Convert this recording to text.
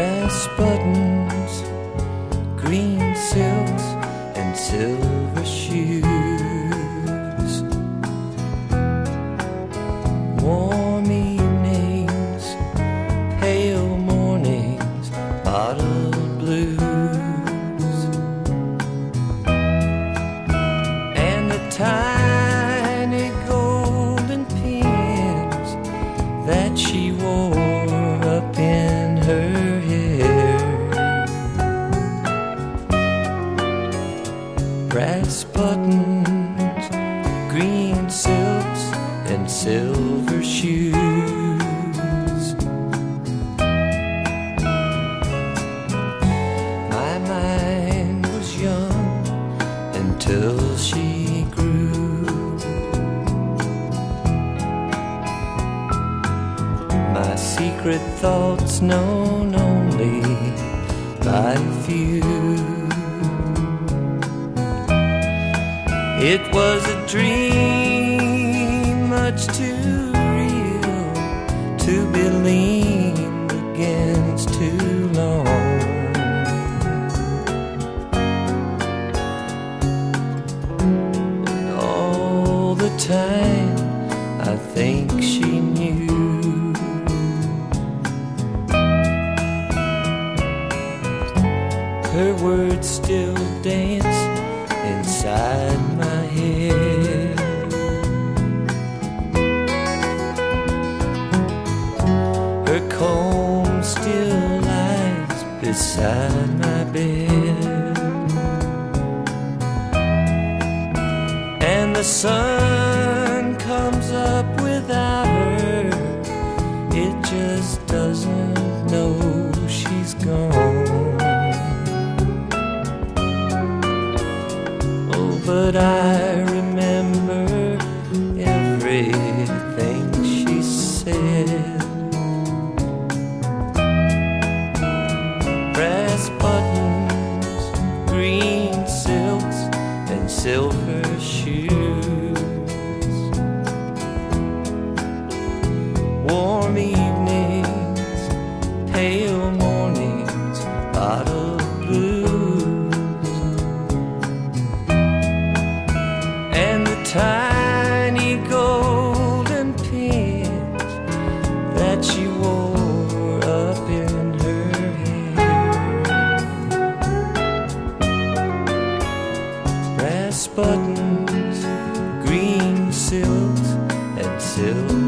brass buttons, green silks, and silver shoes. Warm evenings, pale mornings, bottle blues, and the tiny golden pins that she wore up in her hair. Brass buttons, green silks, and silver shoes. My mind was young until she grew. My secret thoughts known only by few. It was a dream much too real to be leaned against too long. And all the time I think she knew. Her words still dance inside my head. Her comb still lies beside my bed, and the sun comes up without her. It just doesn't know she's gone. But I remember everything she said. Brass buttons, green silks, and silver shoes. Warm evenings, pale mornings, bottle blues, and the tiny golden pins that she wore up in her hair. Brass buttons, green silks, and silver